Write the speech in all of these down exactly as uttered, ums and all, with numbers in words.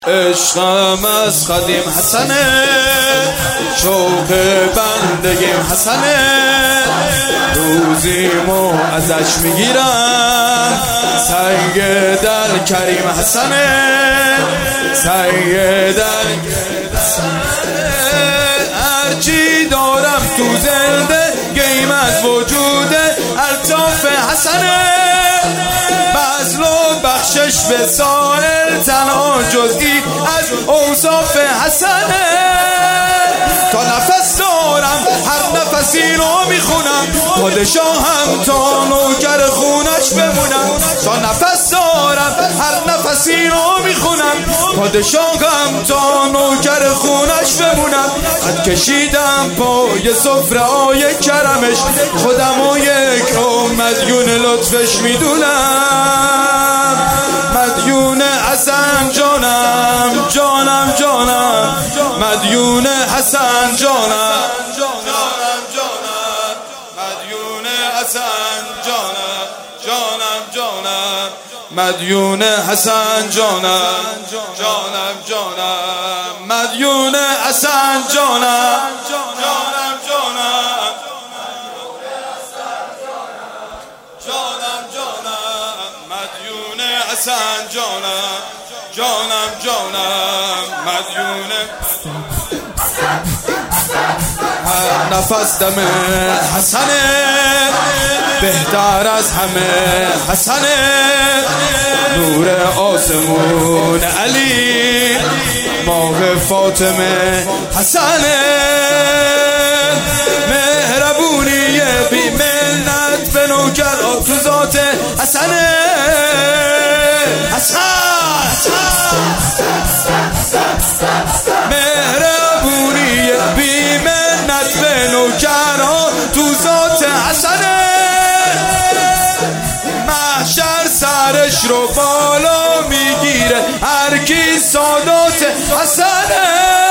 عشقم از قدیم حسنه، شوق بندگیم حسنه، روزیمو ازش میگیرم. سید الکریم حسنه، سید الکریم حسنه، هرچی دارم تو زندگیم از وجود الطاف حسنه. بذل و بخشش به سائل تنها جزئی از اوصاف حسنه. تا نفس دارم هر نفسی رو میخونم، پادشاهم تا نوکر خونش بمونم. تا نفس دارم هر نفسی رو میخونم، پادشاهم تا نوکر خونش بمونم. خط کشیدم پای سفره های کرمش، خودم و یک عمر مدیون لطفش میدونم. مدیون حسن جانم، جانم جانم، مدیون حسن جانم، جانم جانم، مدیون حسن جانم، جانم جانم، مدیون حسن جانم، جانم جانم، مدیون حسن جانم، جانم جانم، جانم جانم، مدیون حسن جانم، جانم جانم، مدیون هر نفس دم حسنه، بهتر از همه حسنه. نور آسمون علی، ماه فاطمه حسنه. مهربونی بی منت به نوکر تو ذات حسنه. حسن مهربونی بی منت به نوکر تو ذات حسنه. محشر سرش رو بالا میگیره هر کی سادات حسنه.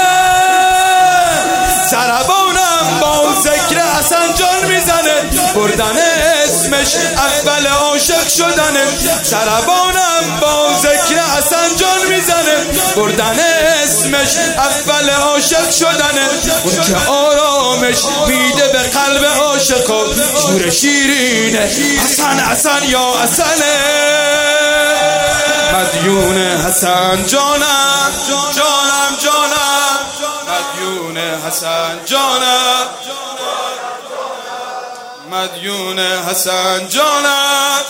سربانم با ذکر حسن جان میزنه، بردن اسمش اول عاشق شدنه. سربانم با ذکر حسن جان میزنه، بردن اسمش اول عاشق شدنه. اون که آرامش میده به قلب عاشقا، شور شیرینه حسن حسن یا حسنه. مدیون حسن جانم، جانم جانم، مدیون حسن جانم، مدیون حسن جانم،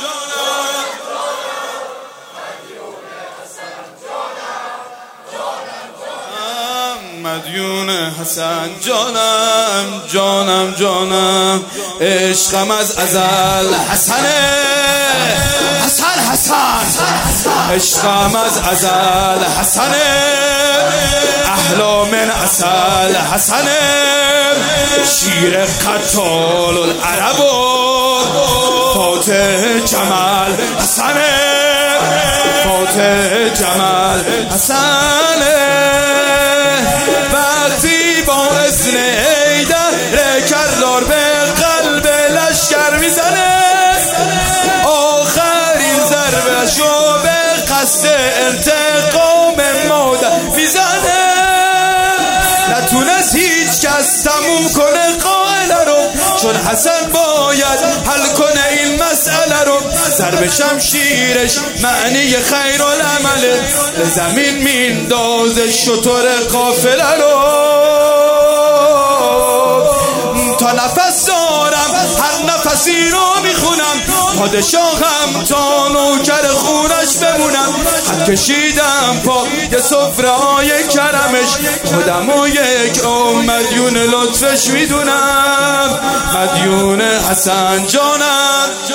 مدیون حسن جانم، جانم جانم. عشقم از ازل حسنه، حسن حسن، عشقم از ازل حسنه. احلا من اصل حسنه، شیر قتال العرب و فاتح جمال حسنه، فاتح جمال حسنه. وقتی با اذن حیدر کردار به قلب لشکر میزنه، آخرین ضربه شو به قصد انتقام مادر میزنه. نتونست هیچ کس تموم کنه قائله رو، چون حسن باید حل کنه این مسئله رو. ضرب شمشیرش معنی خیر العمله، به زمین میندازه شطور قافله رو. تا نفس دارم هر نفسی رو میخونم، پادشاهم تا نوکر خونش بمونم. خط کشیدم پای سفره های کرمش، خودم و یک عمر مدیون لطفش میدونم. مدیون حسن جانم،